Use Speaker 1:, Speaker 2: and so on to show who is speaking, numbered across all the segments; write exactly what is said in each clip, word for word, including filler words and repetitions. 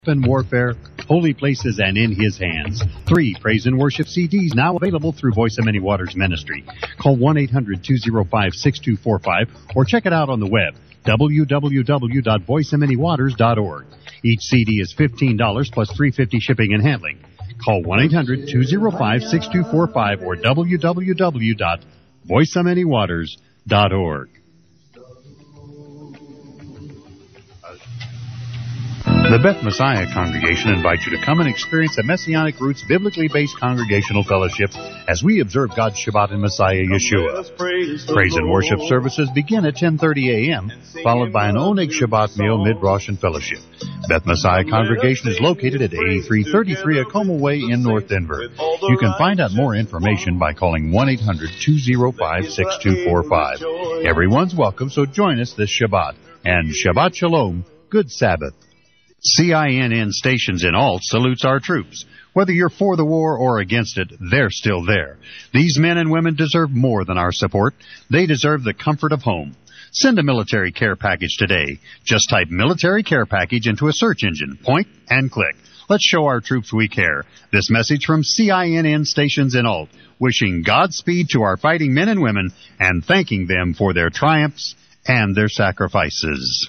Speaker 1: Weapon warfare, holy places, and in his hands. Three praise and worship C Ds now available through Voice of Many Waters Ministry. Call one eight hundred two oh five six two four five or check it out on the web, w w w dot voice of many waters dot org. Each C D is fifteen dollars plus three dollars and fifty cents shipping and handling. Call one eight hundred two oh five six two four five or w w w dot voice of many waters dot org. The Beth Messiah Congregation invites you to come and experience a Messianic Roots biblically-based congregational fellowship as we observe God's Shabbat in Messiah Yeshua. Praise and worship services begin at ten thirty a.m., followed by an Oneg Shabbat meal, mid-Rosh, and fellowship. Beth Messiah Congregation is located at eighty-three thirty-three Acoma Way in North Denver. You can find out more information by calling one eight hundred two oh five six two four five. Everyone's welcome, so join us this Shabbat. And Shabbat Shalom, good Sabbath. C I N N Stations in Alt salutes our troops. Whether you're for the war or against it, they're still there. These men and women deserve more than our support. They deserve the comfort of home. Send a military care package today. Just type military care package into a search engine, point, and click. Let's show our troops we care. This message from C I N N Stations in Alt, wishing Godspeed to our fighting men and women and thanking them for their triumphs and their sacrifices.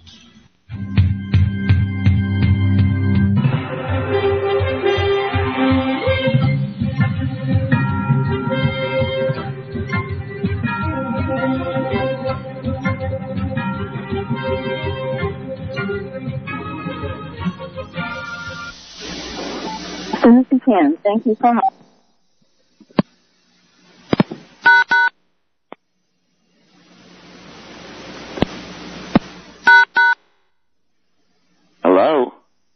Speaker 2: As soon as you can. Thank you so much.
Speaker 3: Hello?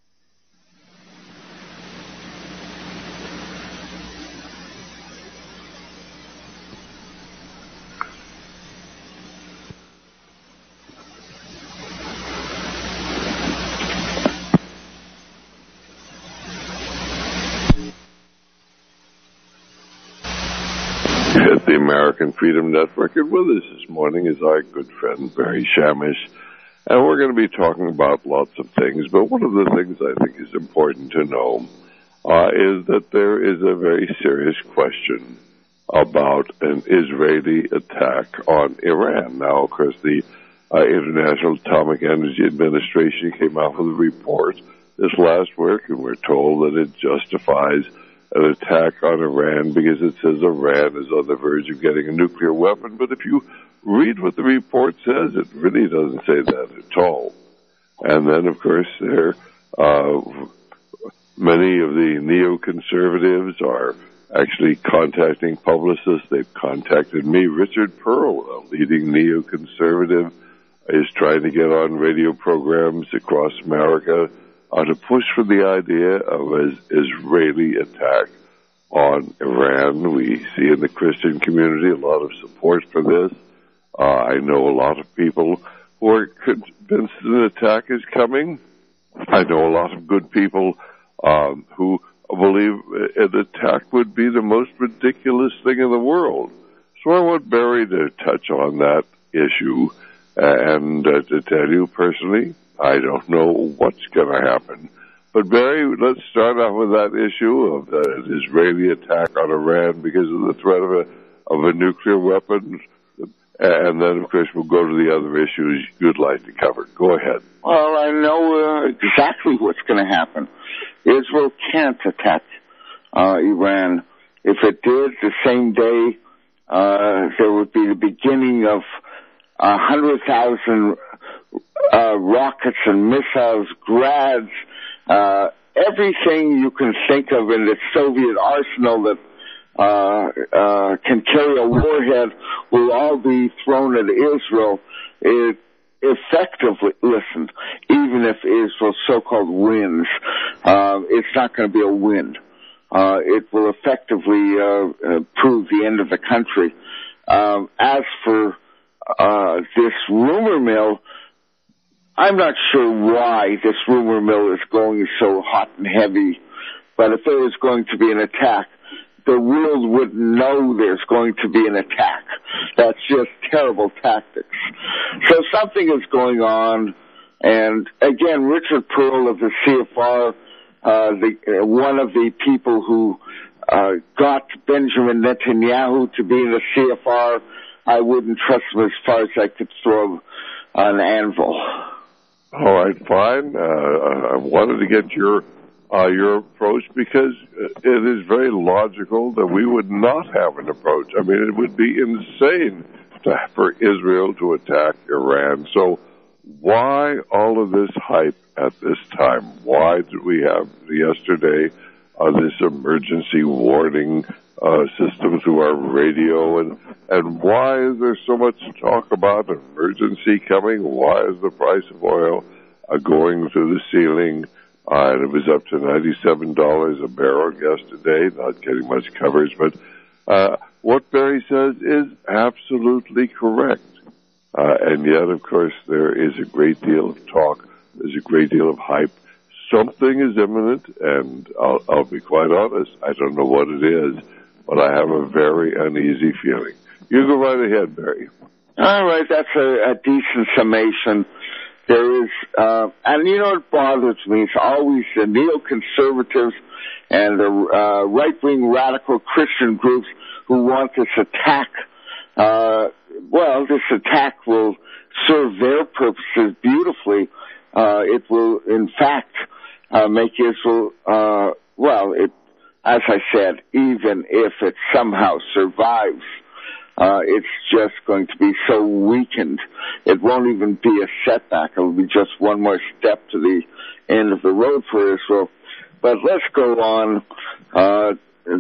Speaker 3: At the American Freedom Network, and with us this morning is our good friend Barry Shamish, and we're going to be talking about lots of things, but one of the things I think is important to know uh, is that there is a very serious question about an Israeli attack on Iran. Now, of course, the uh, International Atomic Energy Administration came out with a report this last week, and we're told that it justifies an attack on Iran because it says Iran is on the verge of getting a nuclear weapon. But if you read what the report says, it really doesn't say that at all. And then, of course, there uh, many of the neoconservatives are actually contacting publicists. They've contacted me. Richard Pearl, a leading neoconservative, is trying to get on radio programs across America Uh, to push for the idea of an Israeli attack on Iran. We see in the Christian community a lot of support for this. Uh, I know a lot of people who are convinced an attack is coming. I know a lot of good people um, who believe an attack would be the most ridiculous thing in the world. So I want Barry to touch on that issue and uh, to tell you personally, I don't know what's going to happen. But, Barry, let's start off with that issue of uh, an Israeli attack on Iran because of the threat of a, of a nuclear weapon. And then, of course, we'll go to the other issues you'd like to cover. Go ahead.
Speaker 4: Well, I know uh, exactly what's going to happen. Israel can't attack uh, Iran. If it did, the same day, uh, there would be the beginning of a hundred thousand Uh, rockets and missiles, grads, uh, everything you can think of in the Soviet arsenal that uh, uh, can carry a warhead will all be thrown at Israel. It effectively, listen, even if Israel so-called wins, uh, it's not going to be a win. Uh, it will effectively uh, uh, prove the end of the country. Uh, as for uh, this rumor mill, I'm not sure why this rumor mill is going so hot and heavy, but if there was going to be an attack, the world would know there's going to be an attack. That's just terrible tactics. So something is going on. And again, Richard Pearl of the C F R, uh, the, uh, one of the people who uh, got Benjamin Netanyahu to be in the C F R, I wouldn't trust him as far as I could throw an anvil.
Speaker 3: All right, fine. Uh, I wanted to get your uh, your approach because it is very logical that we would not have an approach. I mean, it would be insane to, for Israel to attack Iran. So why all of this hype at this time? Why did we have yesterday uh, this emergency warning uh, system through our radio? And, and why is there so much talk about an emergency coming? Why is the price of oil uh, going through the ceiling? Uh, and it was up to ninety-seven dollars a barrel yesterday, not getting much coverage. But uh, what Barry says is absolutely correct. Uh, and yet, of course, there is a great deal of talk. There's a great deal of hype. Something is imminent, and I'll, I'll be quite honest, I don't know what it is, but I have a very uneasy feeling. You go right ahead, Barry.
Speaker 4: All right, that's a, a decent summation. There is, uh, and you know what bothers me? It's always the neoconservatives and the uh, right-wing radical Christian groups who want this attack. Uh, well, this attack will serve their purposes beautifully. Uh, it will, in fact, uh, make Israel, uh, well, it, as I said, even if it somehow survives, uh, it's just going to be so weakened. It won't even be a setback. It will be just one more step to the end of the road for Israel. But let's go on, uh,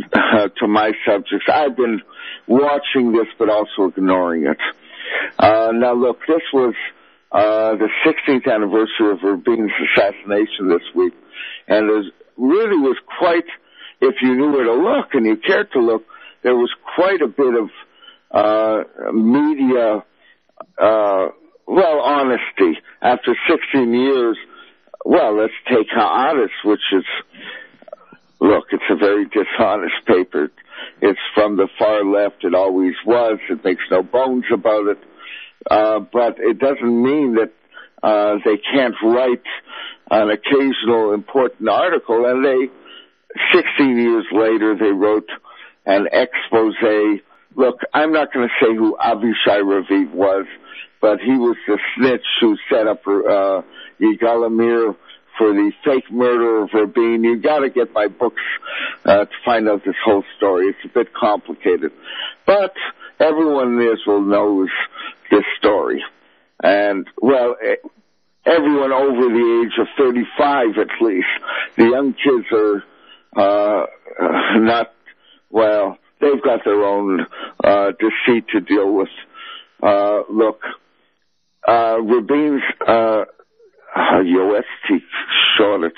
Speaker 4: to my subjects. I've been watching this, but also ignoring it. Uh, now look, this was, uh, the sixteenth anniversary of Rabin's assassination this week, and it really was quite, if you knew where to look and you cared to look, there was quite a bit of, uh, media, uh, well, honesty. After sixteen years, well, let's take Haaretz, which is, look, it's a very dishonest paper. It's from the far left. It always was. It makes no bones about it. Uh, but it doesn't mean that uh, they can't write an occasional important article. And they, sixteen years later, they wrote an expose. Look, I'm not going to say who Avishai Raviv was, but he was the snitch who set up uh, Yigal Amir for the fake murder of Rabin. You got to get my books uh, to find out this whole story. It's a bit complicated, but everyone in Israel knows this story, and well, everyone over the age of thirty-five, at least. The young kids are uh, not well. They've got their own uh, deceit to deal with. Uh, look, uh, Rabin's uh, Yoetzti Shortet,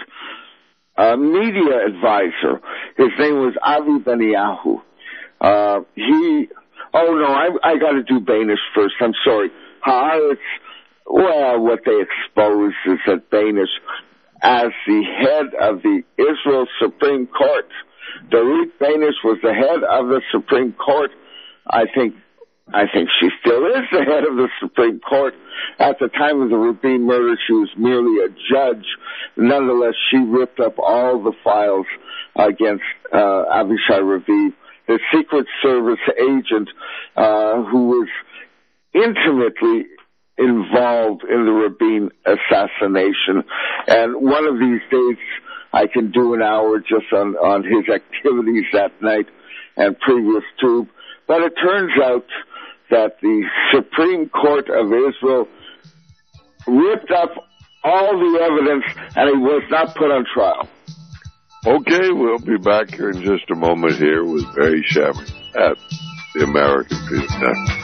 Speaker 4: a media advisor. His name was Avi Beniyahu. Uh, he, oh no, I, I gotta do Banish first, I'm sorry. Haaretz, well, what they expose is that Banish, as the head of the Israel Supreme Court, Dorit Banish was the head of the Supreme Court. I think I think she still is the head of the Supreme Court. At the time of the Rabin murder, she was merely a judge. Nonetheless, she ripped up all the files against uh, Avishai Raviv, the Secret Service agent uh, who was intimately involved in the Rabin assassination. And one of these days, I can do an hour just on, on his activities that night and previous to. But it turns out that the Supreme Court of Israel ripped up all the evidence and he was not put on trial.
Speaker 3: Okay, we'll be back here in just a moment here with Barry Shammer at the American Freedom Network.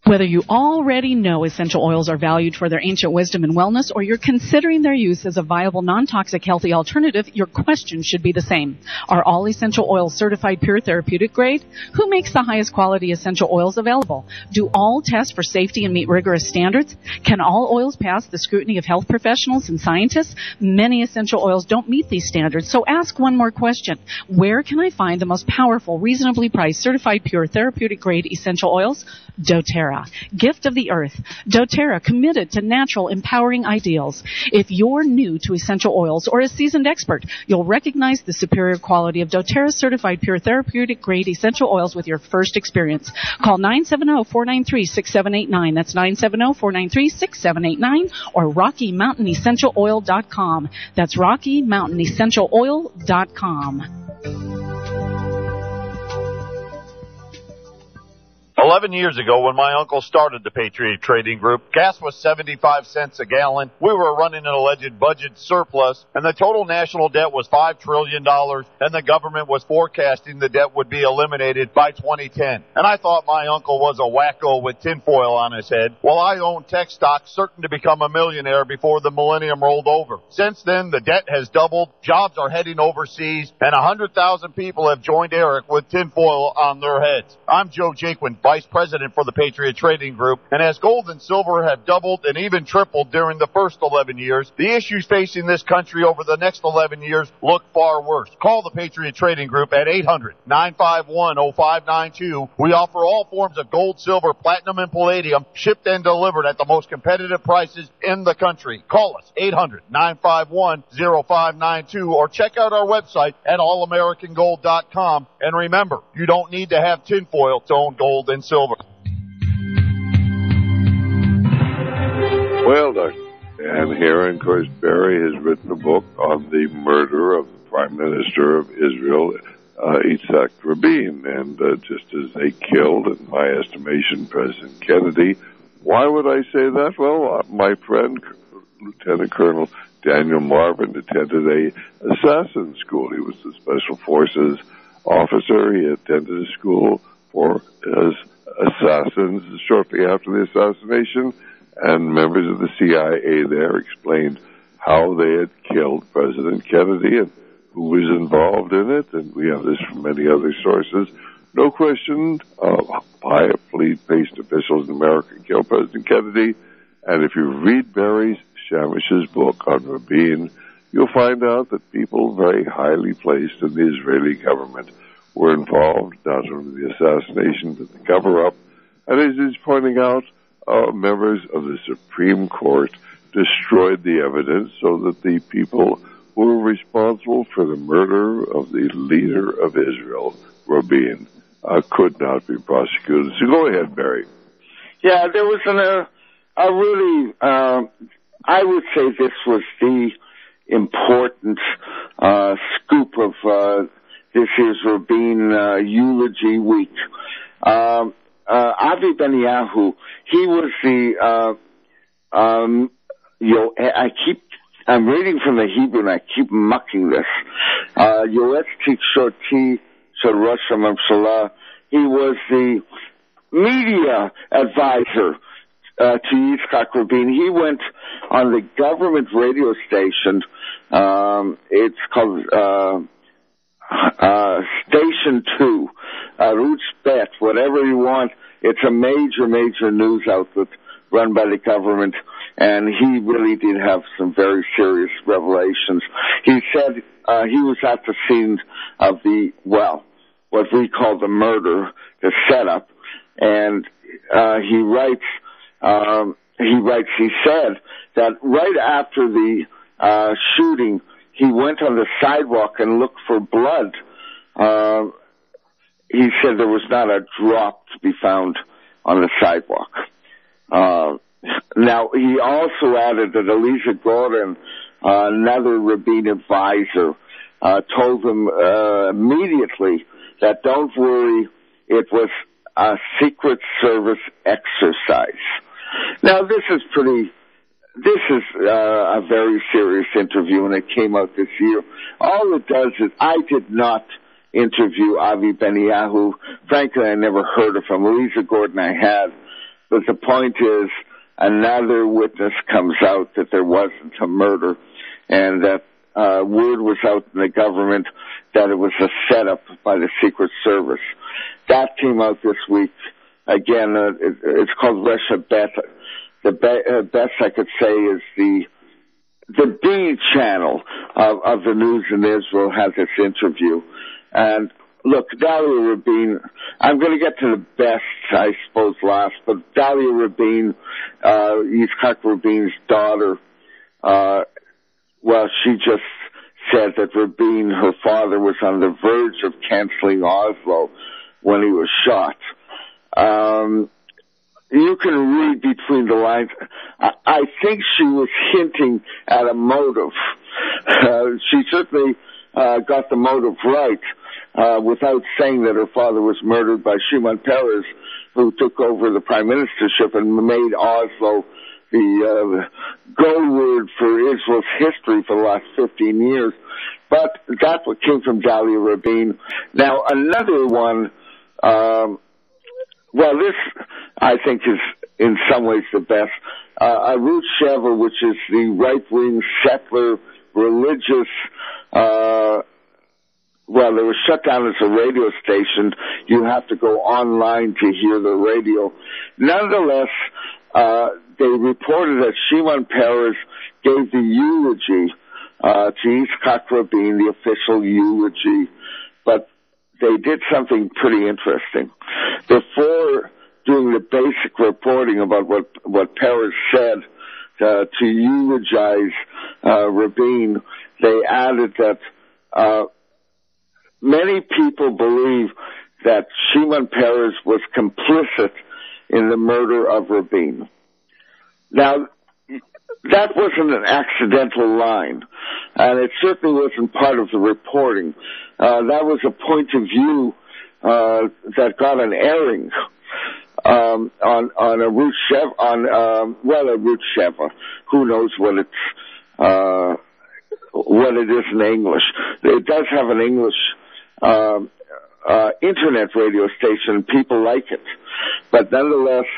Speaker 5: Whether you already know essential oils are valued for their ancient wisdom and wellness, or you're considering their use as a viable, non-toxic, healthy alternative, your question should be the same. Are all essential oils certified pure therapeutic grade? Who makes the highest quality essential oils available? Do all test for safety and meet rigorous standards? Can all oils pass the scrutiny of health professionals and scientists? Many essential oils don't meet these standards, so ask one more question. Where can I find the most powerful, reasonably priced, certified pure therapeutic grade essential oils? doTERRA. Gift of the earth. doTERRA, committed to natural, empowering ideals. If you're new to essential oils or a seasoned expert, you'll recognize the superior quality of doTERRA certified pure therapeutic grade essential oils with your first experience. Call nine seven zero, four nine three, six seven eight nine. That's nine seven zero, four nine three, six seven eight nine or Rocky Mountain Essential Oil dot com. That's Rocky Mountain Essential Oil dot com.
Speaker 6: Eleven years ago, when my uncle started the Patriot Trading Group, gas was seventy-five cents a gallon. We were running an alleged budget surplus, and the total national debt was five trillion dollars, and the government was forecasting the debt would be eliminated by twenty ten. And I thought my uncle was a wacko with tinfoil on his head. Well, I owned tech stocks certain to become a millionaire before the millennium rolled over. Since then, the debt has doubled, jobs are heading overseas, and one hundred thousand people have joined Eric with tinfoil on their heads. I'm Joe Jaquin, Vice President for the Patriot Trading Group, and as gold and silver have doubled and even tripled during the first eleven years, the issues facing this country over the next eleven years look far worse. Call the Patriot Trading Group at eight hundred, nine five one, oh five nine two. We offer all forms of gold, silver, platinum, and palladium, shipped and delivered at the most competitive prices in the country. Call us, eight hundred, nine five one, oh five nine two, or check out our website at all american gold dot com. And remember, you don't need to have tinfoil to own gold and silver.
Speaker 3: Well, Doctor Dan here, and of course Barry has written a book on the murder of the Prime Minister of Israel, uh, Yitzhak Rabin, and uh, just as they killed, in my estimation, President Kennedy. Why would I say that? Well, uh, my friend, Lieutenant Colonel Daniel Marvin, attended a assassin school. He was a Special Forces officer. He attended a school for his assassins shortly after the assassination, and members of the C I A there explained how they had killed President Kennedy and who was involved in it, and we have this from many other sources. No question, uh, high fleet-based officials in America killed President Kennedy, and if you read Barry Shamish's book on Rabin, you'll find out that people very highly placed in the Israeli government were involved, not only in the assassination, but the cover-up. And as he's pointing out, uh, members of the Supreme Court destroyed the evidence so that the people who were responsible for the murder of the leader of Israel, Rabin, uh, could not be prosecuted. So go ahead, Barry.
Speaker 4: Yeah, there was an, uh, a really, uh, I would say this was the important uh, scoop of uh, this year's Rabin uh, eulogy week. Um, uh, Avi Beniyahu, he was the, uh, um, you know, I keep, I'm reading from the Hebrew and I keep mucking this. Uh, Yoetz Tikshorti Shel Rosh HaMamshalah. He was the media advisor uh, to Yitzhak Rabin. He went on the government radio station. Um, it's called, uh, Uh, Station two, Arutz Bet, whatever you want. It's a major, major news outlet run by the government, and he really did have some very serious revelations. He said uh, he was at the scene of the, well, what we call the murder, the setup, and uh, he writes, um, he writes, he said that right after the uh, shooting, he went on the sidewalk and looked for blood. Uh, he said there was not a drop to be found on the sidewalk. Uh, now, he also added that Elisa Gordon, uh, another Rabin advisor, uh, told him uh, immediately that don't worry, it was a Secret Service exercise. Now, this is pretty... This is uh, a very serious interview, and it came out this year. All it does is I did not interview Avi Beniyahu. Frankly, I never heard of him. Lisa Gordon I had. but the point is, another witness comes out that there wasn't a murder, and that uh, word was out in the government that it was a setup by the Secret Service. That came out this week. Again, uh, it, it's called Russia Bet. The be- uh, best I could say is the the B channel of, of the news in Israel had this interview. And look, Dalia Rabin, I'm going to get to the best, I suppose, last, but Dalia Rabin, uh, Yitzhak Rabin's daughter, uh, well, she just said that Rabin, her father, was on the verge of canceling Oslo when he was shot. Um, you can read between the lines. I, I think she was hinting at a motive. Uh, she certainly uh, got the motive right, uh, without saying that her father was murdered by Shimon Peres, who took over the prime ministership and made Oslo the uh, go word for Israel's history for the last fifteen years. But that's what came from Dalia Rabin. Now, another one, um, well, this, I think, is in some ways the best. Uh, Arutz Sheva, which is the right-wing settler religious, uh, well, they were shut down as a radio station. You have to go online to hear the radio. Nonetheless, uh, they reported that Shimon Peres gave the eulogy uh, to Yitzhak Rabin, the official eulogy, but they did something pretty interesting. Before doing the basic reporting about what, what Peres said uh, to eulogize uh, Rabin, they added that uh, many people believe that Shimon Peres was complicit in the murder of Rabin. Now, that wasn't an accidental line, and it certainly wasn't part of the reporting. Uh, that was a point of view uh, that got an airing um, on on a Arutz Sheva, on um, well, Arutz Sheva. Who knows what it's uh, what it is in English? It does have an English uh, uh, internet radio station. People like it, but nonetheless.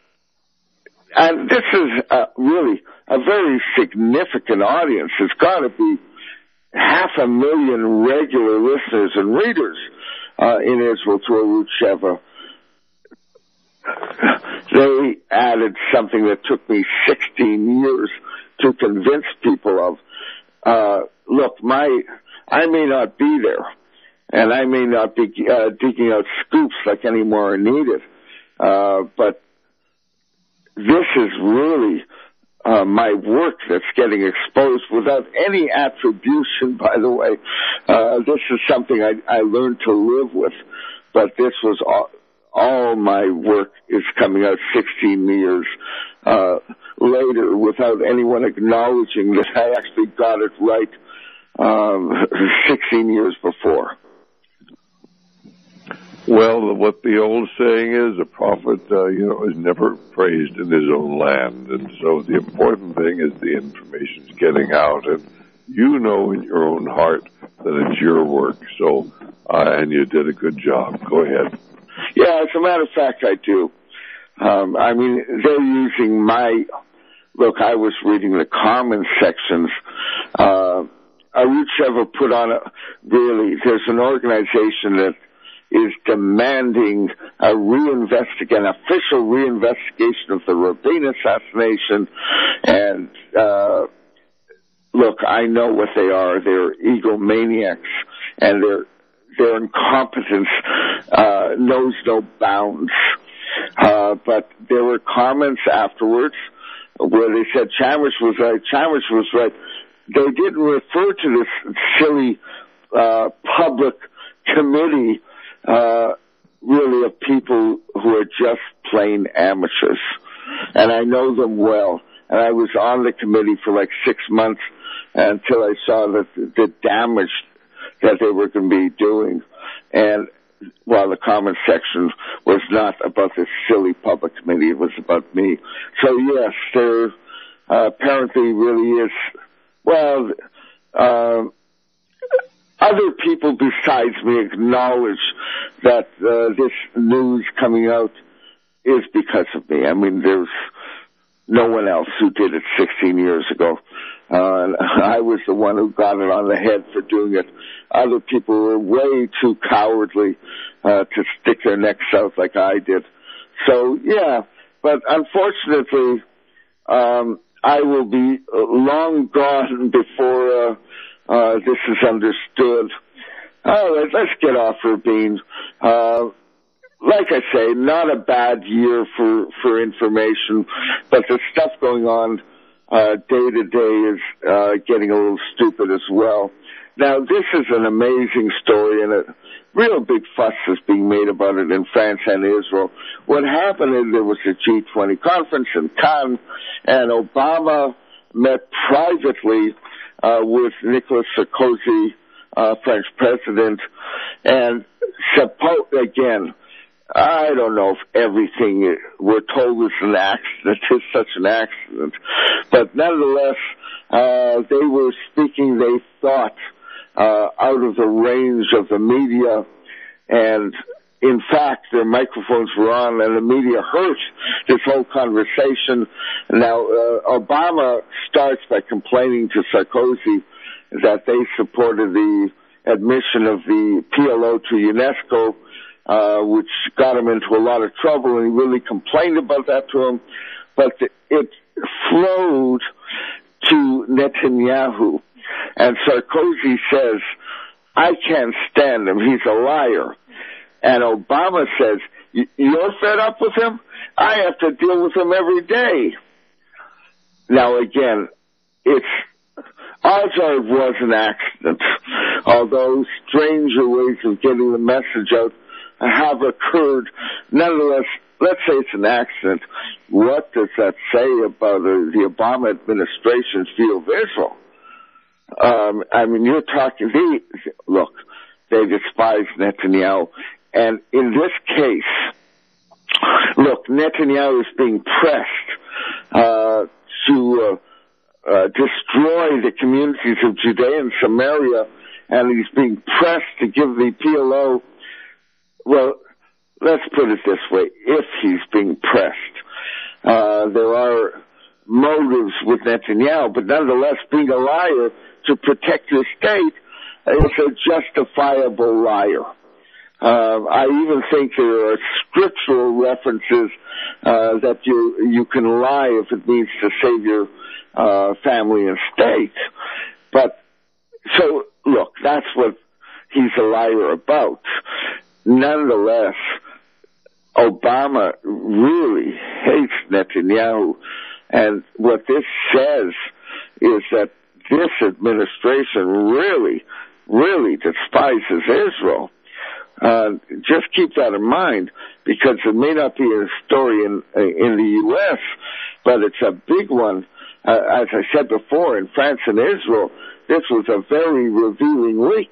Speaker 4: And this is uh, really a very significant audience. It's got to be half a million regular listeners and readers uh, in Israel to Arutz Sheva. They added something that took me sixteen years to convince people of. Uh, look, my I may not be there, and I may not be uh, digging out scoops like any more are needed, uh, but this is really uh, my work that's getting exposed without any attribution, by the way. Uh, this is something I, I learned to live with, but this was all, all my work is coming out sixteen years uh, later without anyone acknowledging that I actually got it right um, sixteen years before.
Speaker 3: Well, what the old saying is, a prophet, uh, you know, is never praised in his own land. And so the important thing is the information's getting out. And you know in your own heart that it's your work. So, uh, and you did a good job. Go ahead.
Speaker 4: Yeah, as a matter of fact, I do. Um, I mean, they're using my, look, I was reading the comment sections. Uh, Arutz Sheva put on a, really, there's an organization that is demanding a reinvestigation, an official reinvestigation of the Rabin assassination. And, uh, look, I know what they are. They're egomaniacs, and their, their incompetence, uh, knows no bounds. Uh, but there were comments afterwards where they said Chamish was right, Chamish was right. They didn't refer to this silly, uh, public committee Uh, really of people who are just plain amateurs. And I know them well. And I was on the committee for like six months until I saw that the damage that they were going to be doing. And while the comment section was not about this silly public committee, it was about me. So yes, there uh, apparently really is, well, uh, other people besides me acknowledge that uh, this news coming out is because of me. I mean, there's no one else who did it sixteen years ago. Uh, and I was the one who got it on the head for doing it. Other people were way too cowardly uh, to stick their necks out like I did. So, yeah, but unfortunately, um, I will be long gone before uh, uh, this is understood. All right, let's get off Rabin. Uh, like I say, not a bad year for, for information, but the stuff going on uh, day to day is uh, getting a little stupid as well. Now, this is an amazing story, and a real big fuss is being made about it in France and Israel. What happened is there was a G twenty conference in Cannes, and Obama met privately uh, with Nicolas Sarkozy, uh, French president, and suppose, again, I don't know if everything we're told is an accident is such an accident, but nonetheless, uh, they were speaking, they thought, uh, out of the range of the media, and in fact, their microphones were on, and the media heard this whole conversation. Now, uh, Obama starts by complaining to Sarkozy that they supported the admission of the P L O to UNESCO, uh, which got him into a lot of trouble, and he really complained about that to him. But it flowed to Netanyahu, and Sarkozy says, I can't stand him, he's a liar. And Obama says, you're fed up with him? I have to deal with him every day. Now again, it's, odds are it was an accident, although stranger ways of getting the message out have occurred. Nonetheless, let's say it's an accident. What does that say about uh, the Obama administration's view of Israel? Um, I mean, you're talking, they, look, they despise Netanyahu. And in this case, look, Netanyahu is being pressed uh, to uh, uh, destroy the communities of Judea and Samaria, and he's being pressed to give the P L O, well, let's put it this way, if he's being pressed. Uh, there are motives with Netanyahu, but nonetheless, being a liar to protect your state is a justifiable liar. Uh, I even think there are scriptural references uh, that you you can lie if it means to save your uh, family and state. But, so, look, that's what he's a liar about. Nonetheless, Obama really hates Netanyahu, and what this says is that this administration really, really despises Israel. Uh, just keep that in mind, because it may not be a story in in the U S, but it's a big one. Uh, as I said before, in France and Israel, this was a very revealing week.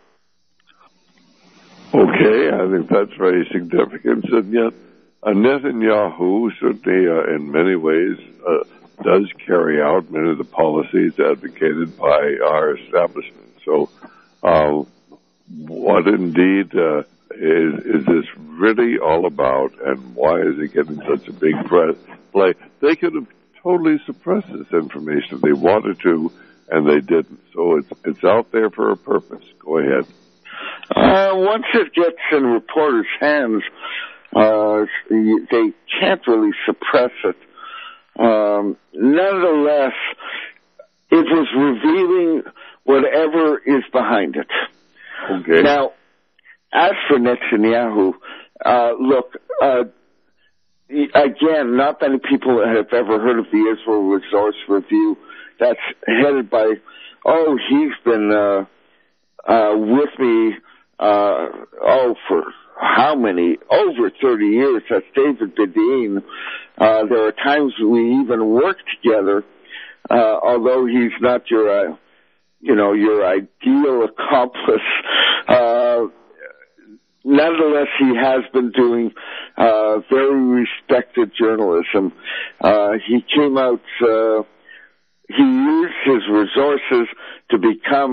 Speaker 3: Okay, I think that's very significant, and yet uh, Netanyahu certainly, uh, in many ways, uh, does carry out many of the policies advocated by our establishment. So, uh, what indeed uh, is, is this really all about, and why is it getting such a big press play? They could have totally suppressed this information if they wanted to, and they didn't. So it's it's out there for a purpose. Go ahead.
Speaker 4: Uh, once it gets in reporters' hands, uh, they can't really suppress it. Um, nonetheless, it was revealing whatever is behind it.
Speaker 3: Okay.
Speaker 4: Now, as for Netanyahu, uh, look, uh, again, not many people have ever heard of the Israel Resource Review. That's headed by, oh, he's been uh, uh, with me, uh, oh, for how many? Over thirty years. That's David Bedin. Uh, there are times we even work together, uh, although he's not your, uh, you know, your ideal accomplice. Uh, nonetheless, he has been doing uh, very respected journalism. Uh, he came out, uh, he used his resources to become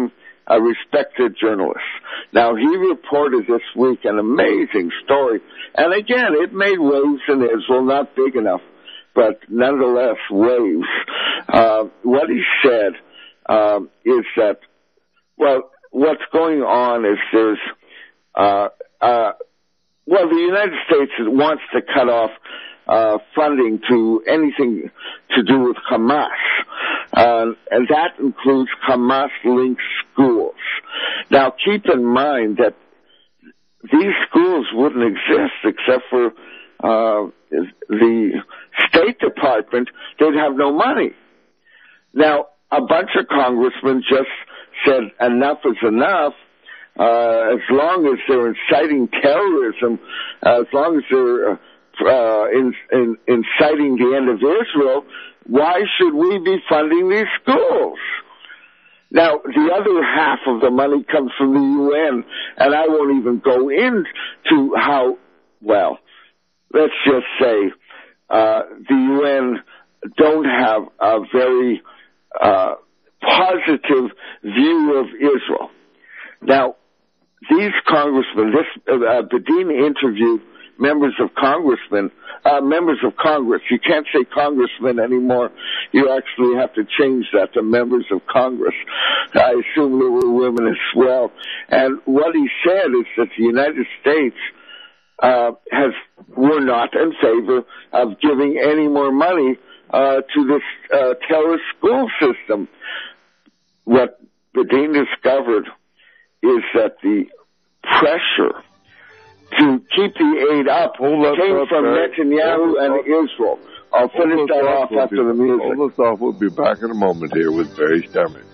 Speaker 4: a respected journalist. Now, he reported this week an amazing story. And again, it made waves in Israel, not big enough, but nonetheless waves. Uh, what he said uh, is that, well, what's going on is there's, uh, uh, well, the United States wants to cut off uh, funding to anything to do with Hamas. Uh, and that includes Hamas-linked schools. Now, keep in mind that these schools wouldn't exist except for uh, the State Department. They'd have no money. Now, a bunch of congressmen just said enough is enough. Uh, as long as they're inciting terrorism, uh, as long as they're uh, in, in, inciting the end of Israel, why should we be funding these schools? Now, the other half of the money comes from the U N, and I won't even go into how, well, let's just say uh, the U N don't have a very uh, positive view of Israel. Now, these congressmen, this uh, Bedin interviewed members of congressmen, uh, members of Congress. You can't say congressmen anymore. You actually have to change that to members of Congress. I assume there were women as well. And what he said is that the United States uh, has, we're not in favor of giving any more money uh, to this uh, terrorist school system. What Bedin discovered is that the pressure to keep the aid up
Speaker 3: Hold
Speaker 4: came
Speaker 3: up,
Speaker 4: from
Speaker 3: up,
Speaker 4: Netanyahu and
Speaker 3: up.
Speaker 4: Israel. I'll finish
Speaker 3: Hold
Speaker 4: that
Speaker 3: off
Speaker 4: off after
Speaker 3: we'll
Speaker 4: the
Speaker 3: be,
Speaker 4: music.
Speaker 3: Hold us off. We'll be back in a moment here with Barry Stemming.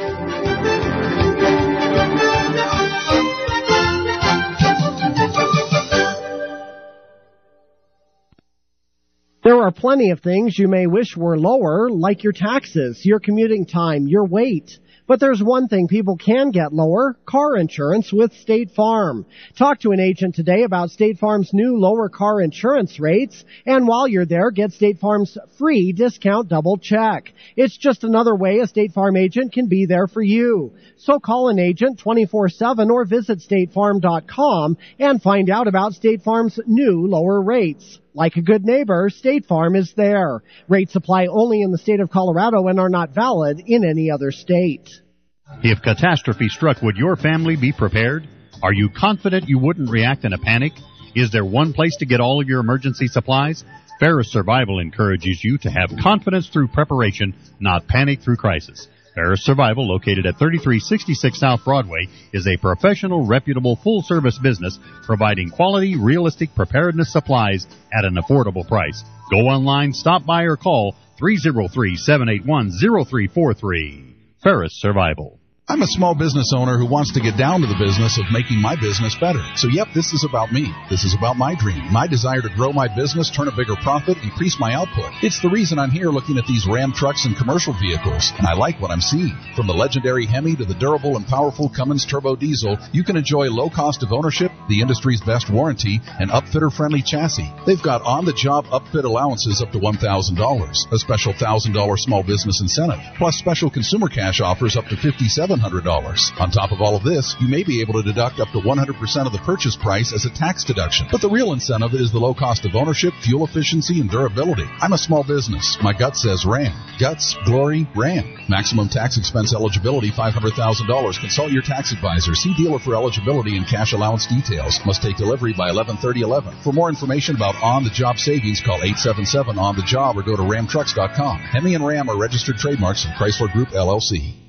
Speaker 7: There are plenty of things you may wish were lower, like your taxes, your commuting time, your weight. But there's one thing people can get lower, car insurance with State Farm. Talk to an agent today about State Farm's new lower car insurance rates, and while you're there, get State Farm's free discount double check. It's just another way a State Farm agent can be there for you. So call an agent twenty-four seven or visit state farm dot com and find out about State Farm's new lower rates. Like a good neighbor, State Farm is there. Rates apply only in the state of Colorado and are not valid in any other state.
Speaker 1: If catastrophe struck, would your family be prepared? Are you confident you wouldn't react in a panic? Is there one place to get all of your emergency supplies? Ferris Survival encourages you to have confidence through preparation, not panic through crisis. Ferris Survival, located at thirty-three sixty-six South Broadway, is a professional, reputable, full-service business providing quality, realistic preparedness supplies at an affordable price. Go online, stop by, or call three oh three, seven eight one, oh three four three. Ferris Survival.
Speaker 8: I'm a small business owner who wants to get down to the business of making my business better. So yep, this is about me. This is about my dream, my desire to grow my business, turn a bigger profit, increase my output. It's the reason I'm here looking at these Ram trucks and commercial vehicles, and I like what I'm seeing. From the legendary Hemi to the durable and powerful Cummins Turbo Diesel, you can enjoy low cost of ownership, the industry's best warranty, and upfitter-friendly chassis. They've got on-the-job upfit allowances up to one thousand dollars, a special one thousand dollars small business incentive, plus special consumer cash offers up to fifty-seven hundred dollars. On top of all of this, you may be able to deduct up to one hundred percent of the purchase price as a tax deduction. But the real incentive is the low cost of ownership, fuel efficiency, and durability. I'm a small business. My gut says Ram. Guts, glory, Ram. Maximum tax expense eligibility, five hundred thousand dollars. Consult your tax advisor. See dealer for eligibility and cash allowance details. Must take delivery by eleven thirty eleven. For more information about on-the-job savings, call eight seven seven on the job or go to ram trucks dot com. Hemi and Ram are registered trademarks of Chrysler Group, L L C.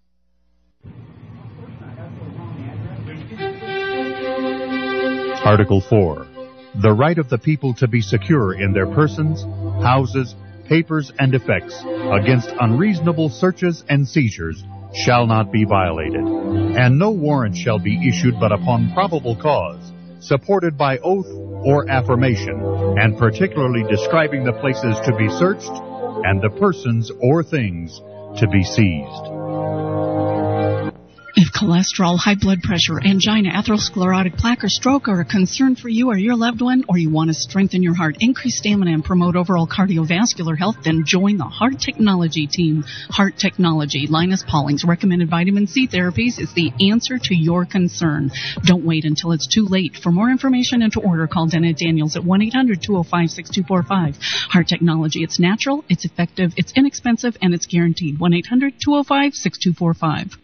Speaker 1: Article four. The right of the people to be secure in their persons, houses, papers, and effects against unreasonable searches and seizures shall not be violated, and no warrant shall be issued but upon probable cause, supported by oath or affirmation, and particularly describing the places to be searched and the persons or things to be seized.
Speaker 5: If cholesterol, high blood pressure, angina, atherosclerotic plaque, or stroke are a concern for you or your loved one, or you want to strengthen your heart, increase stamina, and promote overall cardiovascular health, then join the Heart Technology team. Heart Technology, Linus Pauling's recommended vitamin C therapies, is the answer to your concern. Don't wait until it's too late. For more information and to order, call Dennett Daniels at one eight hundred two oh five six two four five. Heart Technology, it's natural, it's effective, it's inexpensive, and it's guaranteed. one eight hundred two oh five six two four five.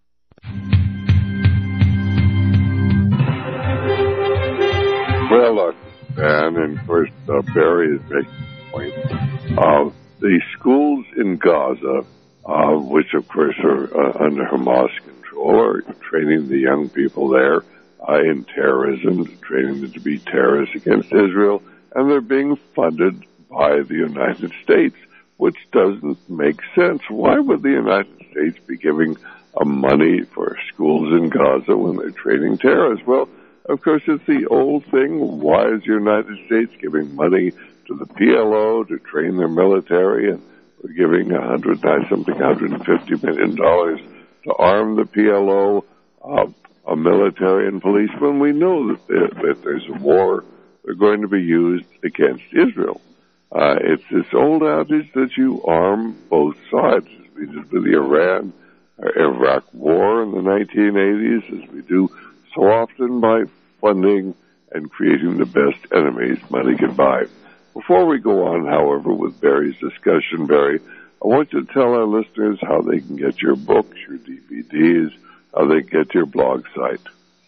Speaker 3: Well, look, and, and of course, uh, Barry is making a point. Uh, the schools in Gaza, uh, which of course are uh, under Hamas control, are training the young people there uh, in terrorism, training them to be terrorists against Israel, and they're being funded by the United States, which doesn't make sense. Why would the United States be giving uh, money for schools in Gaza when they're training terrorists? Well, of course, it's the old thing. Why is the United States giving money to the P L O to train their military, and we're giving a hundred something, one hundred fifty million dollars to arm the P L O, uh, a military and police, when we know that, there, that there's a war, they're going to be used against Israel. Uh, it's this old adage that you arm both sides, as we did with the Iran, uh, Iraq war in the nineteen eighties, as we do so often by funding and creating the best enemies money can buy. Before we go on, however, with Barry's discussion, Barry, I want you to tell our listeners how they can get your books, your D V Ds, how they can get your blog site.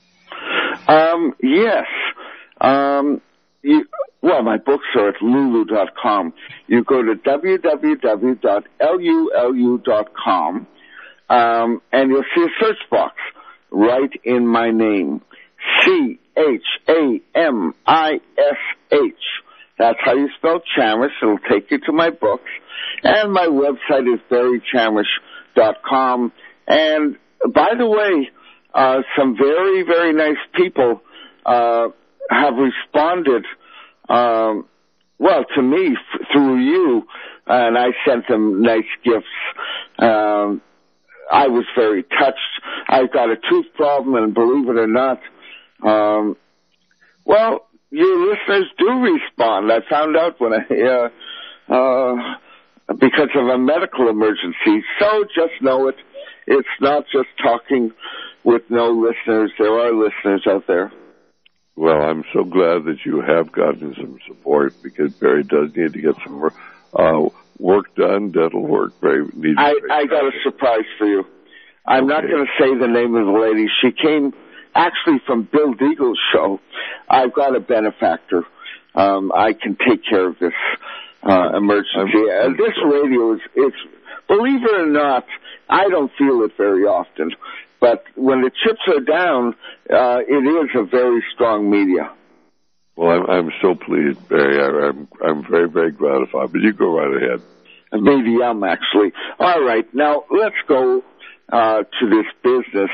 Speaker 4: Um, yes. Um, you, well, my books are at lulu dot com. You go to w w w dot lulu dot com, um, and you'll see a search box right in my name. C H A M I S H. That's how you spell Chamish. It'll take you to my books. And my website is barry chamish dot com. And by the way, uh, some very, very nice people uh, have responded, um, well, to me f- through you, and I sent them nice gifts. Um, I was very touched. I've got a tooth problem, and believe it or not, um, well, your listeners do respond. I found out when I, uh, uh, because of a medical emergency. So just know it. It's not just talking with no listeners. There are listeners out there.
Speaker 3: Well, I'm so glad that you have gotten some support, because Barry does need to get some uh, work done, dental work. Barry needs
Speaker 4: I, I got a surprise for you. I'm okay. Not going to say the name of the lady. She came actually from Bill Deagle's show. I've got a benefactor. Um, I can take care of this uh, emergency. Uh, this radio is, it's, believe it or not, I don't feel it very often. But when the chips are down, uh, it is a very strong media.
Speaker 3: Well, I'm, I'm so pleased, Barry. I, I'm, I'm very, very gratified. But you go right ahead.
Speaker 4: Maybe I'm actually. All right. Now, let's go uh, to this business.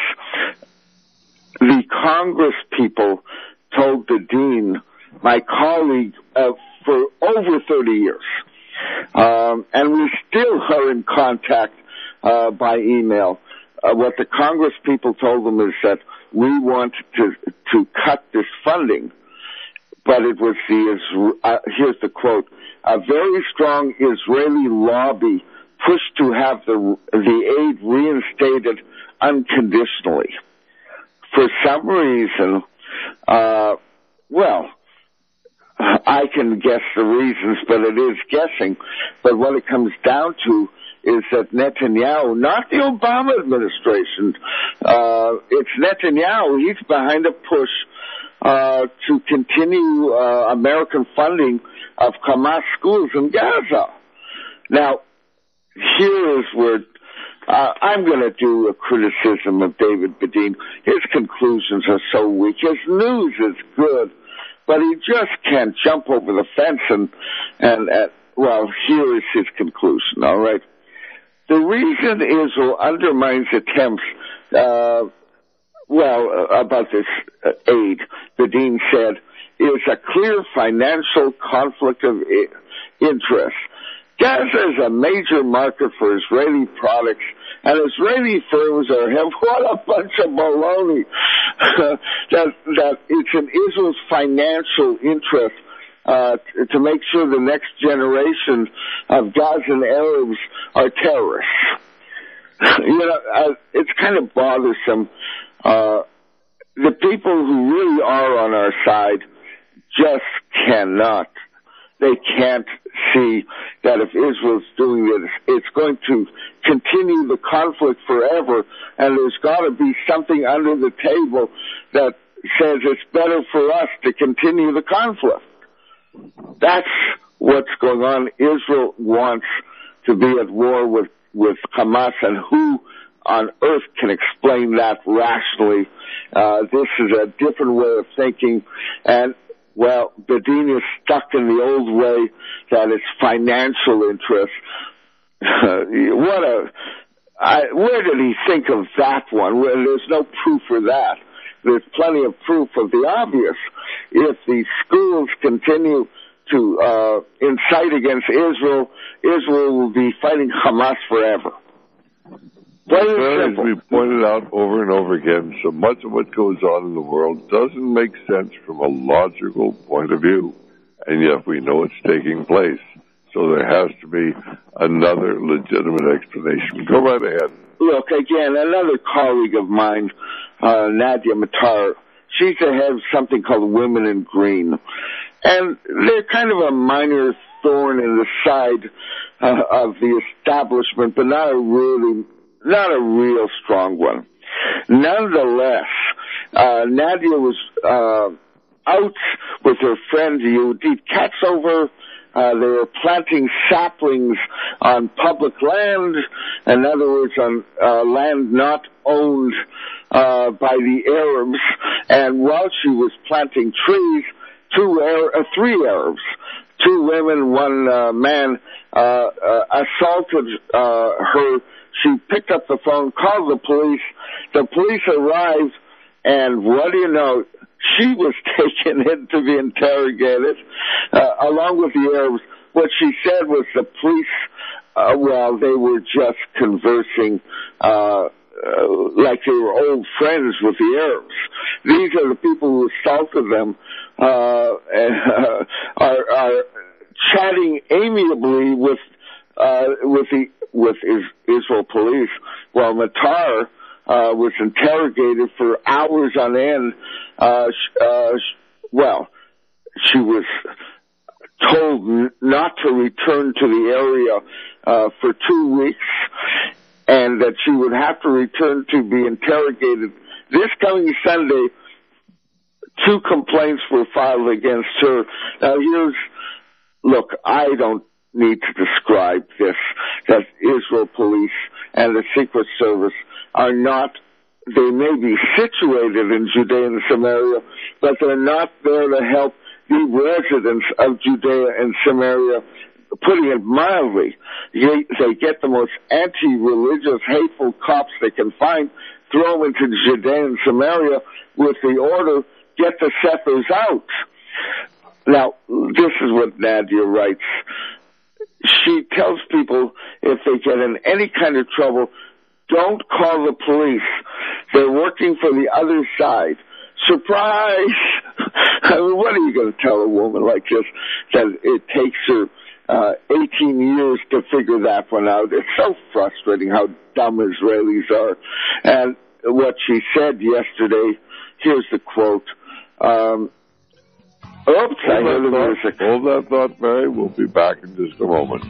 Speaker 4: The Congress people told the dean, my colleague, uh, for over thirty years, um, and we still are in contact uh, by email. Uh, what the Congress people told them is that we want to to cut this funding, but it was the uh, here's the quote: a very strong Israeli lobby pushed to have the the aid reinstated unconditionally. For some reason, uh, well, I can guess the reasons, but it is guessing. But what it comes down to is that Netanyahu, not the Obama administration, uh, it's Netanyahu, he's behind a push uh, to continue uh, American funding of Hamas schools in Gaza. Now, here is where Uh, I'm going to do a criticism of David Bedein. His conclusions are so weak. His news is good, but he just can't jump over the fence and, and, uh, well, here is his conclusion, all right? The reason Israel undermines attempts, uh, well, uh, about this uh, aid, Bedein said, is a clear financial conflict of I- interest. Gaza is a major market for Israeli products and Israeli firms are have what a bunch of baloney. that that it's in Israel's financial interest uh, to make sure the next generation of Gazan Arabs are terrorists. You know, uh, it's kind of bothersome. Uh, the people who really are on our side just cannot. They can't see that if Israel's doing this, it's going to continue the conflict forever, and there's got to be something under the table that says it's better for us to continue the conflict. That's what's going on. Israel wants to be at war with, with Hamas, and who on earth can explain that rationally? Uh, this is a different way of thinking, and well, Bedin is stuck in the old way that it's financial interest. what a, I, where did he think of that one? Well, there's no proof for that. There's plenty of proof of the obvious. If the schools continue to uh, incite against Israel, Israel will be fighting Hamas forever.
Speaker 3: Well, as we pointed out over and over again, so much of what goes on in the world doesn't make sense from a logical point of view, and yet we know it's taking place. So there has to be another legitimate explanation. Go right ahead.
Speaker 4: Look, again, another colleague of mine, uh, Nadia Matar, she's the head of something called Women in Green. And they're kind of a minor thorn in the side uh, of the establishment, but not a really... not a real strong one. Nonetheless, uh, Nadia was uh, out with her friend Yehudit Katzover. Uh, they were planting saplings on public land, in other words, on uh, land not owned uh, by the Arabs. And while she was planting trees, two Arab, uh, three Arabs, two women, one uh, man, uh, uh, assaulted uh, her. She picked up the phone, called the police. The police arrived, and what do you know? She was taken in to be interrogated, uh, along with the Arabs. What she said was the police, uh, well, they were just conversing uh, uh, like they were old friends with the Arabs. These are the people who assaulted them, uh, and uh, are, are chatting amiably with uh, with the with Israel police, while Matar uh, was interrogated for hours on end. Uh, uh, well, she was told n- not to return to the area uh, for two weeks, and that she would have to return to be interrogated. This coming Sunday, two complaints were filed against her. Now, here's, look, I don't need to describe this, that Israel police and the Secret Service are not, they may be situated in Judea and Samaria, but they're not there to help the residents of Judea and Samaria. Putting it mildly, they, they get the most anti-religious, hateful cops they can find, throw them into Judea and Samaria with the order, get the settlers out. Now, this is what Nadia writes. She tells people if they get in any kind of trouble, don't call the police. They're working for the other side. Surprise! I mean, what are you going to tell a woman like this that it takes her uh, eighteen years to figure that one out? It's so frustrating how dumb Israelis are. And what she said yesterday, here's the quote. Um, Oops, I heard the music.
Speaker 3: Hold that thought, Mary. We'll be back in just a moment.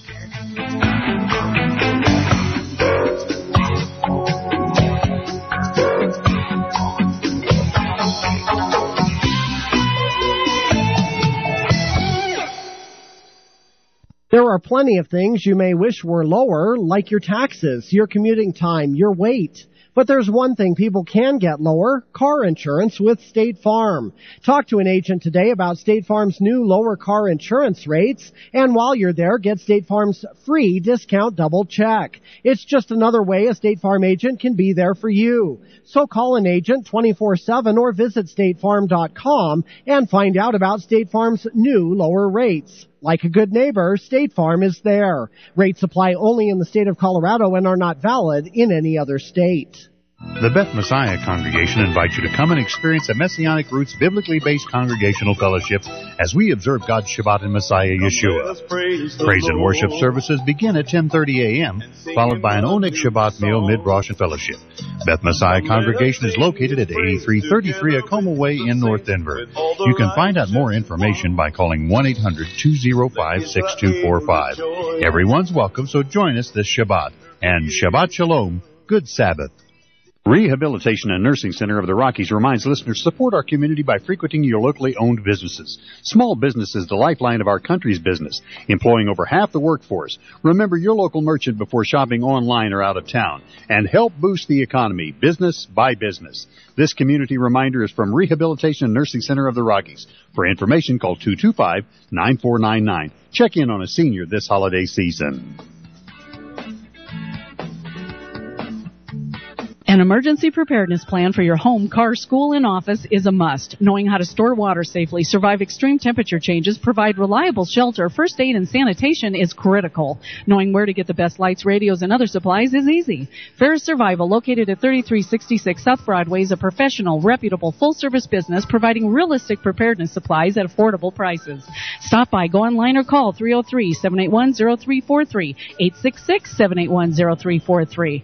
Speaker 7: There are plenty of things you may wish were lower, like your taxes, your commuting time, your weight. But there's one thing people can get lower, car insurance with State Farm. Talk to an agent today about State Farm's new lower car insurance rates, and while you're there, get State Farm's free discount double check. It's just another way a State Farm agent can be there for you. So call an agent twenty-four seven or visit state farm dot com and find out about State Farm's new lower rates. Like a good neighbor, State Farm is there. Rates apply only in the state of Colorado and are not valid in any other state.
Speaker 1: The Beth Messiah Congregation invites you to come and experience a Messianic Roots biblically based congregational fellowship as we observe God's Shabbat in Messiah Yeshua. Praise and worship services begin at ten thirty a.m., followed by an Onik Shabbat meal, mid-Rosh and fellowship. Beth Messiah Congregation is located at eighty-three thirty-three Acoma Way in North Denver. You can find out more information by calling one eight hundred two oh five six two four five. Everyone's welcome, so join us this Shabbat. And Shabbat Shalom, good Sabbath. Rehabilitation and Nursing Center of the Rockies reminds listeners to support our community by frequenting your locally owned businesses. Small business is the lifeline of our country's business, employing over half the workforce. Remember your local merchant before shopping online or out of town, and help boost the economy, business by business. This community reminder is from Rehabilitation and Nursing Center of the Rockies. For information, call two two five, nine four nine nine. Check in on a senior this holiday season.
Speaker 5: An emergency preparedness plan for your home, car, school, and office is a must. Knowing how to store water safely, survive extreme temperature changes, provide reliable shelter, first aid, and sanitation is critical. Knowing where to get the best lights, radios, and other supplies is easy. Ferris Survival, located at thirty-three sixty-six South Broadway, is a professional, reputable, full-service business providing realistic preparedness supplies at affordable prices. Stop by, go online, or call three oh three, seven eight one, oh three four three, eight six six, seven eight one, oh three four three.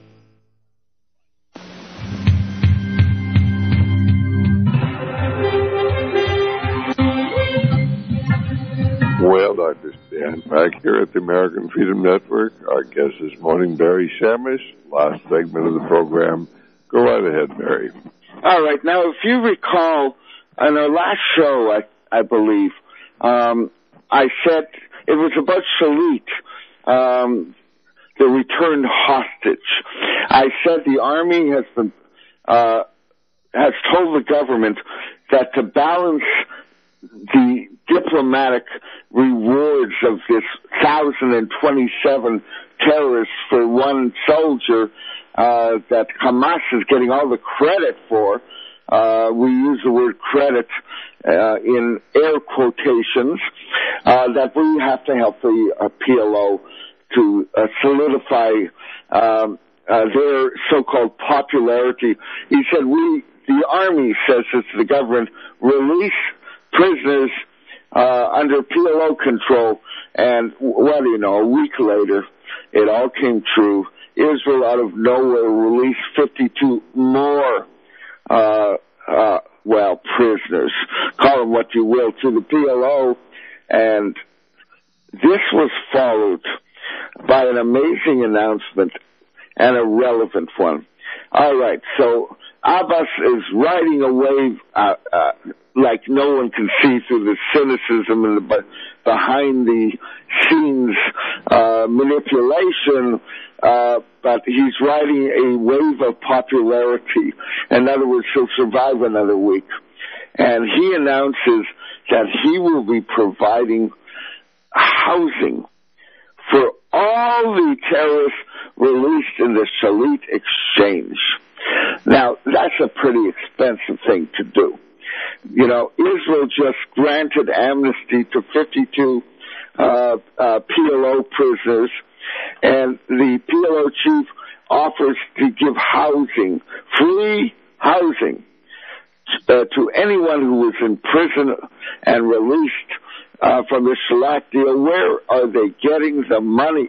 Speaker 3: Well, Doctor Stan, back here at the American Freedom Network. Our guest this morning, Barry Shamish. Last segment of the program. Go right ahead, Barry.
Speaker 4: All right. Now, if you recall, on our last show, I, I believe, um, I said it was about Shalit, um, the returned hostage. I said the Army has been uh, has told the government that to balance the diplomatic rewards of this one thousand twenty-seven terrorists for one soldier uh, that Hamas is getting all the credit for. Uh, we use the word credit uh, in air quotations, uh, that we have to help the uh, P L O to uh, solidify um, uh, their so-called popularity. He said, we, the Army says it's the government, release prisoners uh, under P L O control, and what do you know, a week later, it all came true. Israel, out of nowhere, released fifty-two more, uh, uh, well, prisoners, call them what you will, to the P L O, and this was followed by an amazing announcement and a relevant one. All right, so Abbas is riding a wave uh, uh, like no one can see through the cynicism and the behind the scenes uh, manipulation, uh, but he's riding a wave of popularity. In other words, he'll survive another week. And he announces that he will be providing housing for all the terrorists released in the Shalit exchange. Now, that's a pretty expensive thing to do. You know, Israel just granted amnesty to fifty-two uh, uh, P L O prisoners, and the P L O chief offers to give housing, free housing, uh, to anyone who was in prison and released uh, from the Shalit deal. Where are they getting the money?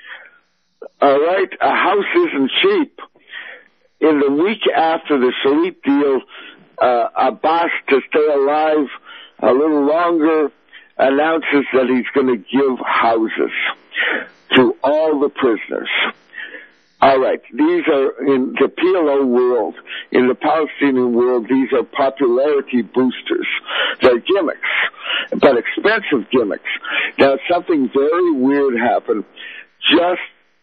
Speaker 4: All right, a house isn't cheap. In the week after the Shalit deal, uh, Abbas, to stay alive a little longer, announces that he's going to give houses to all the prisoners. All right, these are in the P L O world, in the Palestinian world, these are popularity boosters. They're gimmicks, but expensive gimmicks. Now, something very weird happened just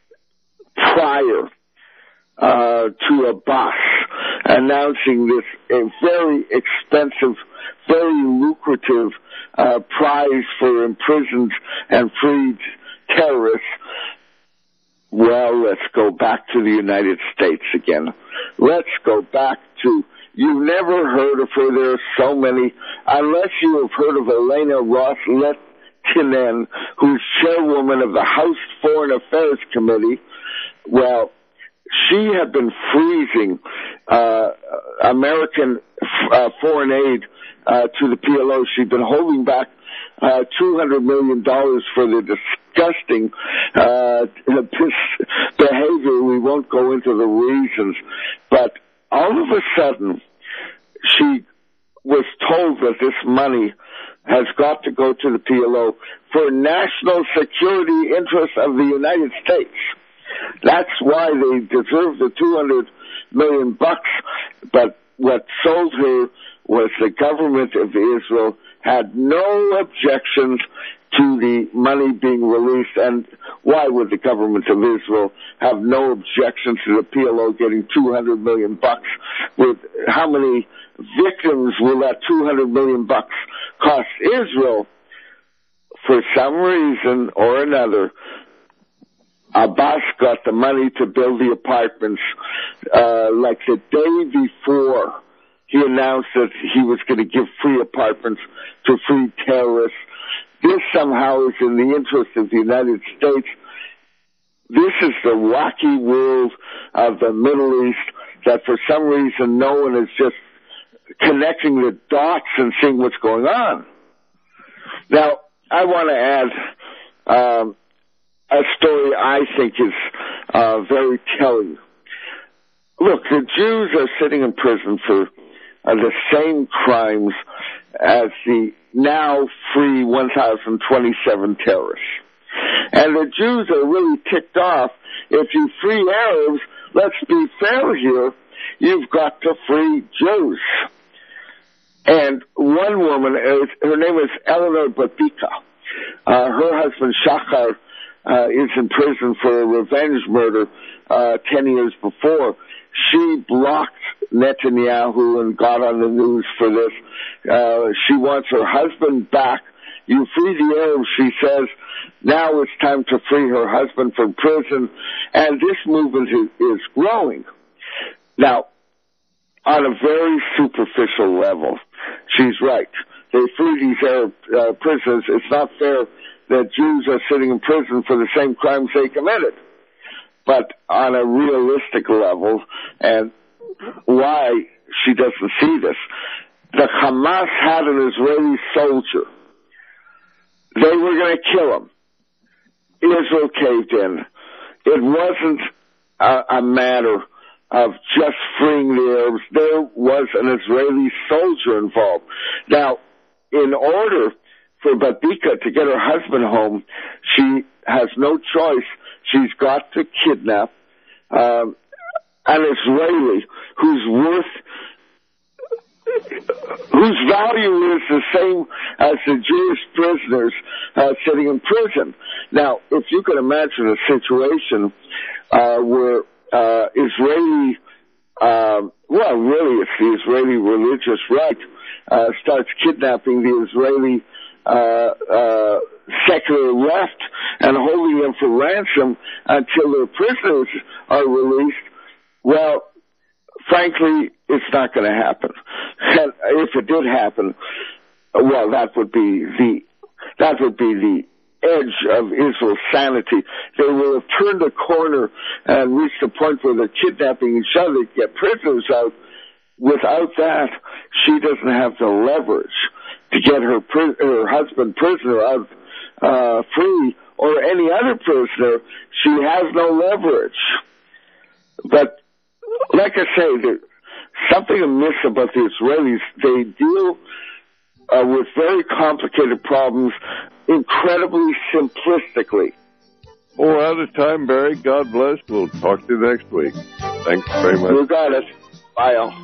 Speaker 4: prior Uh, to Abbas announcing this a very expensive, very lucrative uh, prize for imprisoned and freed terrorists. Well, let's go back to the United States again. Let's go back to, you've never heard of her. There are so many. Unless you have heard of Elena Ross, let Tinen, who's chairwoman of the House Foreign Affairs Committee. Well, she had been freezing uh, American uh, foreign aid uh, to the P L O. She'd been holding back uh, two hundred million dollars for the disgusting uh, behavior. We won't go into the reasons, but all of a sudden, she was told that this money has got to go to the P L O for national security interests of the United States. That's why they deserve the two hundred million bucks. But what sold her was the government of Israel had no objections to the money being released. And why would the government of Israel have no objections to the P L O getting two hundred million bucks? With how many victims will that two hundred million bucks cost Israel? For some reason or another, Abbas got the money to build the apartments uh, like the day before he announced that he was going to give free apartments to free terrorists. This somehow is in the interest of the United States. This is the wacky world of the Middle East that for some reason no one is just connecting the dots and seeing what's going on. Now, I want to add um, a story I think is uh, very telling. Look, the Jews are sitting in prison for uh, the same crimes as the now free one thousand twenty-seven terrorists. And the Jews are really ticked off. If you free Arabs, let's be fair here, you've got to free Jews. And one woman, is, her name is Eleanor Babika. Uh, her husband, Shachar, uh, is in prison for a revenge murder uh, ten years before. She blocked Netanyahu and got on the news for this. Uh, she wants her husband back. You free the Arabs, she says. Now it's time to free her husband from prison. And this movement is, is growing. Now, on a very superficial level, she's right. They free these Arab uh, prisoners. It's not fair that Jews are sitting in prison for the same crimes they committed. But on a realistic level, and why she doesn't see this, the Hamas had an Israeli soldier. They were going to kill him. Israel caved in. It wasn't a, a matter of just freeing the Arabs. There was an Israeli soldier involved. Now, in order for Babika to get her husband home, she has no choice. She's got to kidnap um, an Israeli who's worth, whose value is the same as the Jewish prisoners uh, sitting in prison. Now, if you can imagine a situation uh, where uh, Israeli, uh, well, really it's the Israeli religious right, uh, starts kidnapping the Israeli uh, uh, secular left and holding them for ransom until their prisoners are released, well, frankly, it's not going to happen. And if it did happen, well, that would be the that would be the edge of Israel's sanity. They will have turned a corner and reached a point where they're kidnapping each other to get prisoners out. Without that, she doesn't have the leverage to get her pri- her husband prisoner out uh, free, or any other prisoner. She has no leverage. But like I say, there's something amiss about the Israelis. They deal uh, with very complicated problems incredibly simplistically.
Speaker 3: Oh, we're out of time, Barry. God bless. We'll talk to you next week. Thanks very much.
Speaker 4: You got it. Bye, all.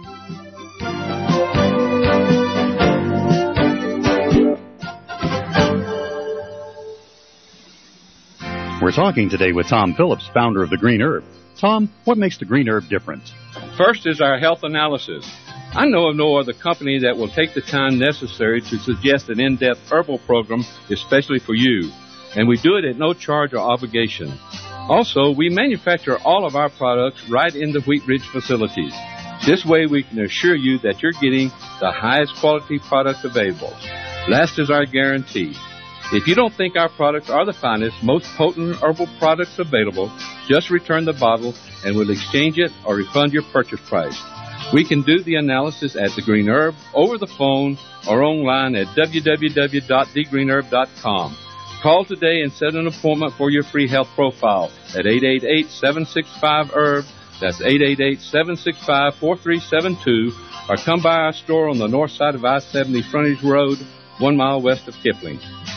Speaker 1: We're talking today with Tom Phillips, founder of The Green Herb. Tom, what makes The Green Herb different?
Speaker 9: First is our health analysis. I know of no other company that will take the time necessary to suggest an in-depth herbal program, especially for you. And we do it at no charge or obligation. Also, we manufacture all of our products right in the Wheat Ridge facilities. This way we can assure you that you're getting the highest quality product available. Last is our guarantee. If you don't think our products are the finest, most potent herbal products available, just return the bottle and we'll exchange it or refund your purchase price. We can do the analysis at The Green Herb, over the phone, or online at w w w dot the green herb dot com. Call today and set an appointment for your free health profile at eight eight eight, seven six five, herb. That's eight eight eight, seven six five, four three seven two. Or come by our store on the north side of I seventy Frontage Road, one mile west of Kipling.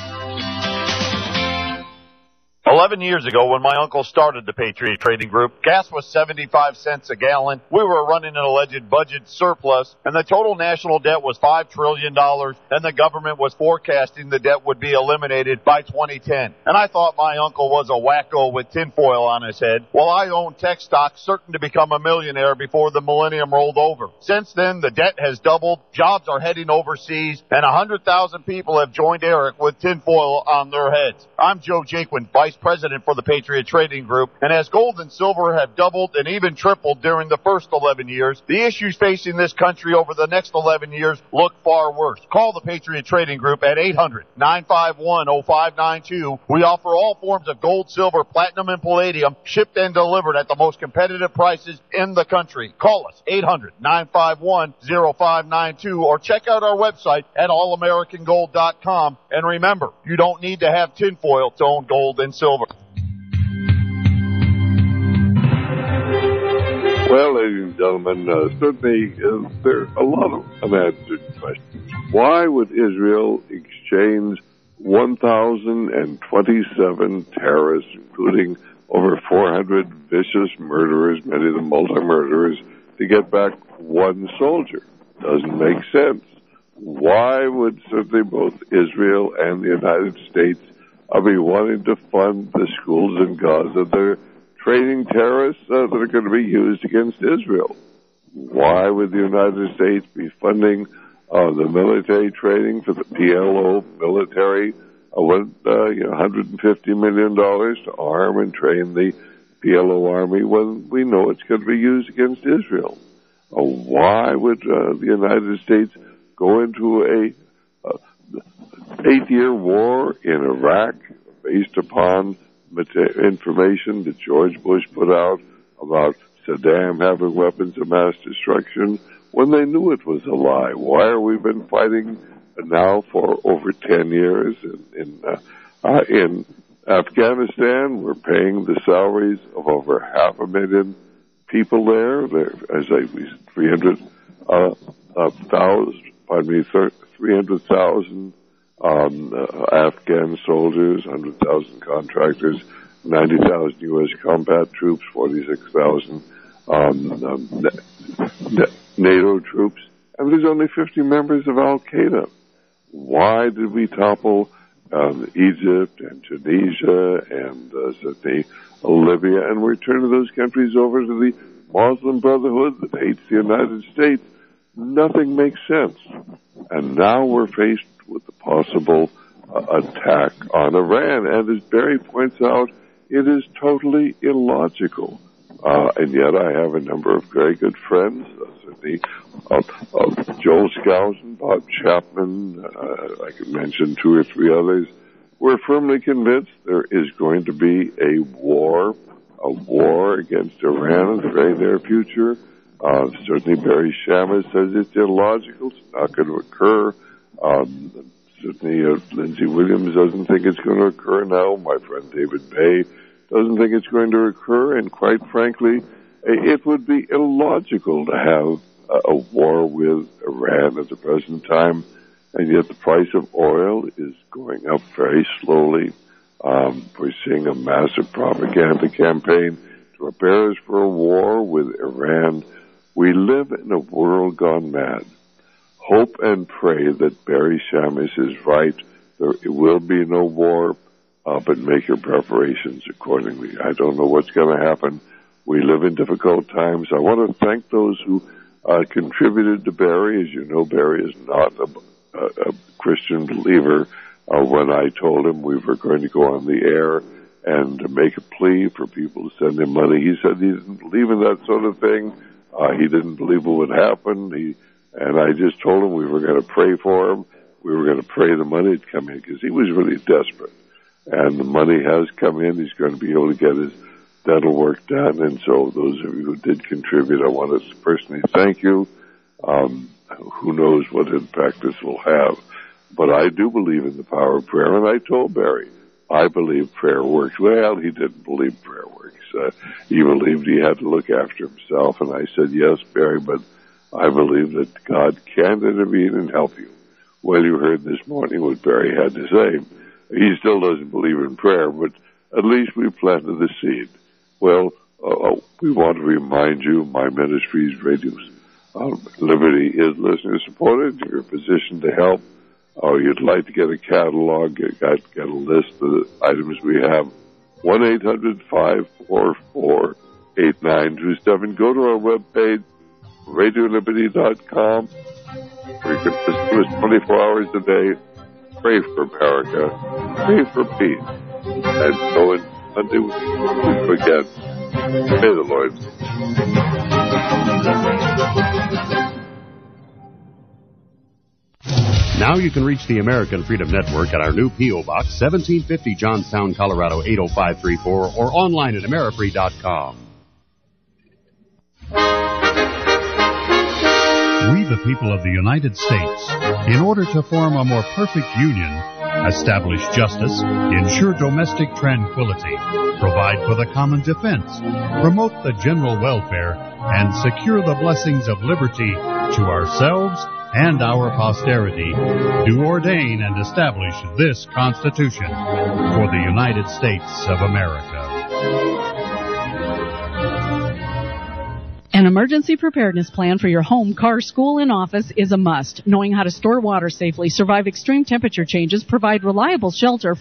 Speaker 6: Eleven years ago, when my uncle started the Patriot Trading Group, gas was seventy-five cents a gallon. We were running an alleged budget surplus, and the total national debt was five trillion dollars, and the government was forecasting the debt would be eliminated by twenty ten. And I thought my uncle was a wacko with tinfoil on his head, while I owned tech stocks certain to become a millionaire before the millennium rolled over. Since then, the debt has doubled, jobs are heading overseas, and one hundred thousand people have joined Eric with tinfoil on their heads. I'm Joe Jaquin, Vice President for the Patriot Trading Group, and as gold and silver have doubled and even tripled during the first eleven years, the issues facing this country over the next eleven years look far worse. Call the Patriot Trading Group at eight hundred, nine five one, oh five nine two. We offer all forms of gold, silver, platinum, and palladium, shipped and delivered at the most competitive prices in the country. Call us, eight hundred, nine five one, oh five nine two, or check out our website at all american gold dot com. And remember, you don't need to have tinfoil to own gold and silver.
Speaker 3: Well, ladies and gentlemen, uh, certainly uh, there are a lot of unanswered questions. Why would Israel exchange one thousand twenty-seven terrorists, including over four hundred vicious murderers, many of them multi-murderers, to get back one soldier? Doesn't make sense. Why would certainly both Israel and the United States uh, be wanting to fund the schools in Gaza? They're training terrorists uh, that are going to be used against Israel. Why would the United States be funding uh, the military training for the P L O military uh, with uh, you know, one hundred fifty million dollars to arm and train the P L O army when we know it's going to be used against Israel? Uh, why would uh, the United States go into a uh, eight-year war in Iraq based upon information that George Bush put out about Saddam having weapons of mass destruction when they knew it was a lie? Why are we been fighting now for over ten years in in, uh, uh, in Afghanistan? We're paying the salaries of over half a million people there. There, as I three hundred uh, uh, thousand, pardon me, three hundred thousand. Um, uh, Afghan soldiers, one hundred thousand contractors, ninety thousand U S combat troops, forty-six thousand um, um, NATO troops, and there's only fifty members of Al-Qaeda. Why did we topple um, Egypt and Tunisia and uh, certainly Libya and we turn those countries over to the Muslim Brotherhood that hates the United States? Nothing makes sense. And now we're faced with the possible uh, attack on Iran. And as Barry points out, it is totally illogical. Uh, and yet I have a number of very good friends, uh, certainly uh, uh, Joel Skousen, Bob Chapman, uh, I could mention two or three others. We're firmly convinced there is going to be a war, a war against Iran in the very near future. Uh, certainly Barry Shamus says it's illogical. It's not going to occur. Um, certainly uh, Lindsey Williams doesn't think it's going to occur now. My friend David Bay doesn't think it's going to occur. And quite frankly, it would be illogical to have a, a war with Iran at the present time. And yet the price of oil is going up very slowly. Um, we're seeing a massive propaganda campaign to prepare us for a war with Iran. We live in a world gone mad. Hope and pray that Barry Shamus is right. There will be no war, uh, but make your preparations accordingly. I don't know what's going to happen. We live in difficult times. I want to thank those who uh, contributed to Barry. As you know, Barry is not a, a, a Christian believer. Uh, when I told him we were going to go on the air and to make a plea for people to send him money, he said he didn't believe in that sort of thing. Uh, he didn't believe it would happen. He, and I just told him we were going to pray for him. we were going to pray the money would come in because he was really desperate. And the money has come in. He's going to be able to get his dental work done. And so those of you who did contribute, I want to personally thank you. Um, who knows what impact this will have. But I do believe in the power of prayer. And I told Barry, I believe prayer works. Well, he didn't believe prayer works. Uh, he believed he had to look after himself. And I said, yes, Barry, but I believe that God can intervene and help you. Well, you heard this morning what Barry had to say. He still doesn't believe in prayer, but at least we planted the seed. Well, uh, we want to remind you, my ministry's Radio uh, Liberty is listener supported. You're in a position to help. Or you'd like to get a catalog, get, get a list of the items we have. one eight hundred five four four eight nine two seven. Go to our webpage, radio liberty dot com. Where you can listen to us twenty-four hours a day. Pray for America. Pray for peace. And so on Sunday we forget. May the Lord.
Speaker 1: Now you can reach the American Freedom Network at our new P O. Box, seventeen fifty Johnstown, Colorado, eight oh five three four, or online at amerifree dot com. We, the people of the United States, in order to form a more perfect union, establish justice, ensure domestic tranquility, provide for the common defense, promote the general welfare, and secure the blessings of liberty to ourselves and our posterity, do ordain and establish this Constitution for the United States of America.
Speaker 5: An emergency preparedness plan for your home, car, school, and office is a must. Knowing how to store water safely, survive extreme temperature changes, provide reliable shelter